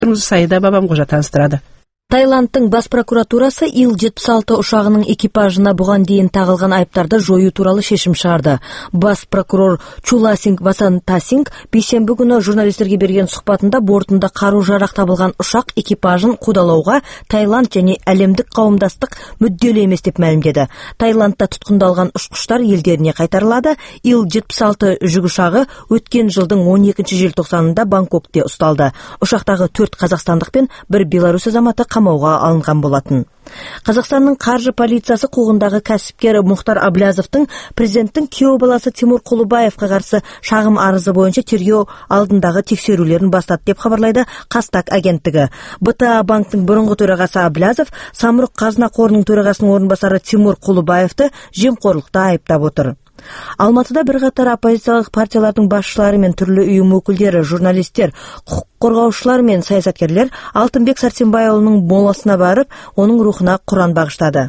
Саида Бабамқожа таныстырады. Таиландтың бас прокуратурасы Ил-76 ұшағының экипажына бұған дейін тағылған айыптарды жою туралы шешім шығарды. Бас прокурор Чуласинг Васантасинг бейсенбі күні журналистерге берген сұхбатында бортында қару-жарақ табылған ұшақ экипажын қудалауға Таиланд және әлемдік қауымдастық мүдделі емес деп мәлімдеді. Таиландта тұтқындалған ұшқыштар елдеріне қайтарылады. Ил-76 жүк ұшағы өткен жылдың 12 желтоқсанында Бангкокте ұсталды. Ұшақтағы 4 қазақстандық пен 1 белорус азаматы қамауға алынған болатын. Қазақстанның қаржы полициясы қуғындағы кәсіпкер Мұхтар Аблязовтың президенттің күйеу баласы Тимур Құлыбаевқа қарсы шағым арызы бойынша тергеу алдындағы тексерулерін бастады деп хабарлайды Қазтаг агенттігі. БТА банктың бұрынғы төрағасы Аблязов Самұрық қазына қорының төрағасының орынбасары Тимур Құлыбаевты жемқорлықта айыптап отыр. Алматыда бірқатар оппозициялық партиялардың басшылары мен түрлі ұйым өкілдері, журналистер, құқық қорғаушылар мен саясаткерлер Алтынбек Сәрсенбайұлының моласына барып, оның рухына Құран бағыштады.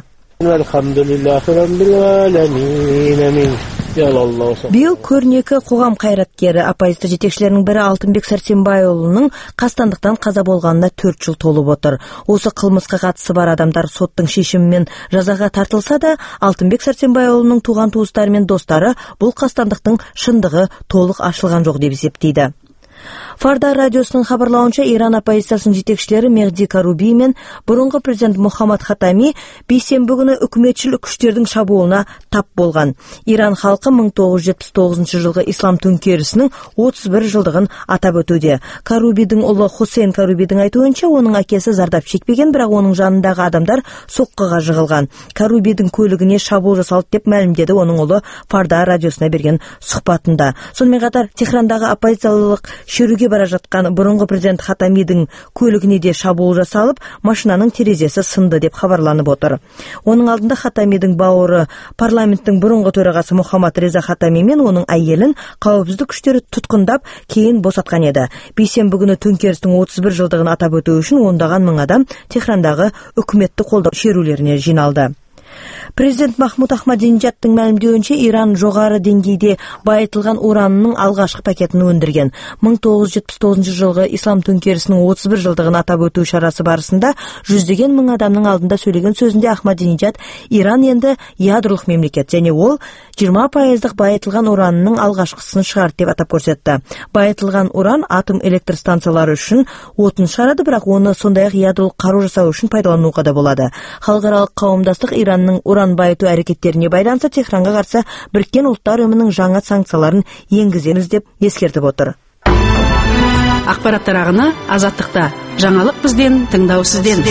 Биыл көрнекі қоғам қайраткері, оппозиция жетекшілерінің бірі Алтынбек Сәрсенбайұлының қастандықтан қаза болғанына 4 жыл толып отыр. Осы қылмысқа қатысы бар адамдар соттың шешімімен жазаға тартылса да, Алтынбек Сәрсенбайұлының туған туыстары мен достары бұл қастандықтың шындығы толық ашылған жоқ деп есептейді. Фарда радиосының хабарлауынша Иран оппозициясының жетекшілері Мехди Каруби мен бұрынғы президент Мухаммад Хатами бейсенбі күні үкіметшіл күштердің шабуылына тап болған. Иран халқы 1979 жылғы ислам төңкерісінің 31 жылдығын атап өтуде. Карубидің ұлы Хусейн Карубидің айтуынша, оның әкесі зардап шекпеген, бірақ оның жанындағы адамдар соққыға жығылған. Карубидің көлігіне шабуыл жасалды деп мәлімдеді оның ұлы Фарда радиосына берген сұхбатында. Сонымен қатар Техрандағы оппозициялық шеруге бара жатқан бұрынғы президент Хатамидің көлігіне де шабуыл жасалып, машинаның терезесі сынды деп хабарланып отыр. Оның алдында Хатамидің бауыры парламенттің бұрынғы төрағасы Мухаммад Реза Хатами мен оның әйелін қауіпсіздік күштері тұтқындап, кейін босатқан еді. Бейсенбі күні төңкерістің 31 жылдығын атап өту үшін ондаған мың адам Техрандағы үкіметті қолдау шерулеріне жиналды. Президент Махмуд Ахмадинежадтың мәлімдеуінше, Иран жоғары деңгейде байытылған уранның алғашқы пакетін өндірген. 1979 жылғы ислам төңкерісінің 31 жылдығын атап өту шарасы барысында жүздеген мың адамның алдында сөйлеген сөзінде Ахмадинежад Иран енді ядролық мемлекет және ол 20% байытылған уранның алғашқысын шығарды деп атап көрсетті. Байытылған уран атом электр станциялары үшін отын шығарады, бірақ оны сондай-ақ ядролық қару жасау үшін пайдалануға да болады. Халықаралық қауымдастық Иранның уран байыту әрекеттеріне байланысты Техранға қарсы Біріккен Ұлттар ұйымының жаңа санкцияларын енгіземіз деп ескертіп отыр. Ақпараттар ағыны Азаттықта. Жаңалық бізден, тыңдау сізден.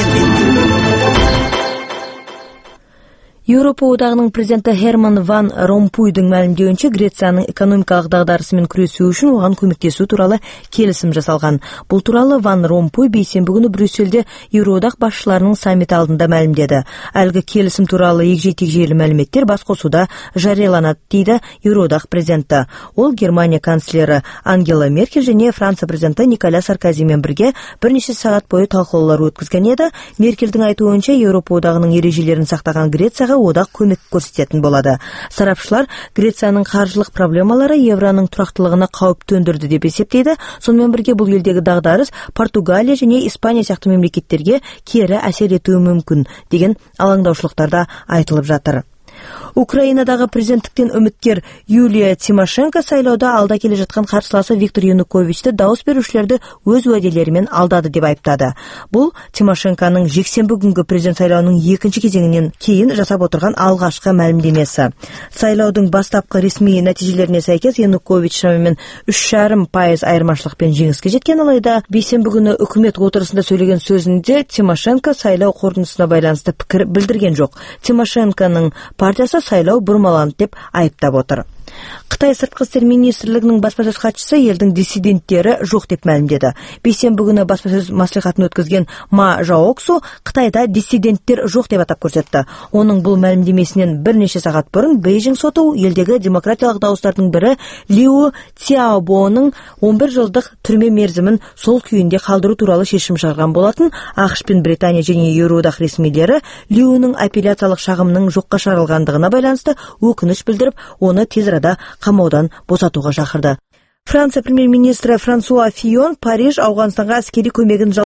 Еуропа одағының президенті Херман Ван Ромпуйдың мәлімдеуінше, Грецияның экономикалық дағдарысымен күресу үшін оған көмектесу туралы келісім жасалған. Бұл туралы Ван Ромпуй бейсенбі күні Брюссельде Еуроодақ басшыларының саммиті алдында мәлімдеді. Әлгі келісім туралы егжей-тегжейлі мәліметтер басқосуда жарияланады дейді Еуроодақ президенті. Ол Германия канцлері Ангела Меркель және Франция президенті Николя Саркозимен бірге бірнеше сағат бойы талқылаулар өткізген еді. Меркельдің айтуынша, Еуропа одағының ережелерін сақтаған Грецияға одақ көмек көрсететін болады. Сарапшылар Грецияның қаржылық проблемалары евроның тұрақтылығына қауіп төндірді деп есептейді. Сонымен бірге бұл елдегі дағдарыс Португалия және Испания сияқты мемлекеттерге кері әсер етуі мүмкін деген алаңдаушылықтарда айтылып жатыр. Украинадағы президенттіктен үміткер Юлия Тимошенко сайлауда алда келе жатқан қарсыласы Виктор Януковичті дауыс берушілерді өз уәделерімен алдады деп айыптады. Бұл Тимошенконың жексенбі күнгі президент сайлауының екінші кезеңінен кейін жасап отырған алғашқы мәлімдемесі. Сайлаудың бастапқы ресми нәтижелеріне сәйкес Янукович шамамен 3,5% айырмашылықпен жеңіске жеткен, алайда бейсенбі күні үкімет отырысында сөйлеген сөзінде Тимошенко сайлау қорытындысына байланысты пікір білдірген жоқ. Тимошенконың партиясы сайлау бұрмаланды деп айыптап отыр. Қытай сыртқы істер министрлігінің баспасөз хатшысы елдің диссиденттері жоқ деп мәлімдеді. Бейсенбі күні баспасөз мәслихатын өткізген Ма Жаоксу Қытайда диссиденттер жоқ деп атап көрсетті. Оның бұл мәлімдемесінен бірнеше сағат бұрын Бейжің соты елдегі демократиялық дауыстардың бірі Лиу Цяобоның 11 жылдық түрме мерзімін сол күйінде қалдыру туралы шешім шығарған болатын. ақш пен Британия және Еуроодақ ресмилері Лиуның апелляциялық шағымының жоққа шығарылғандығына байланысты өкініш білдіріп, оны тез арада қамаудан босатуға шақырды. Франция премьер-министрі Франсуа Фион Париж Ауғанстанға әскери көмегін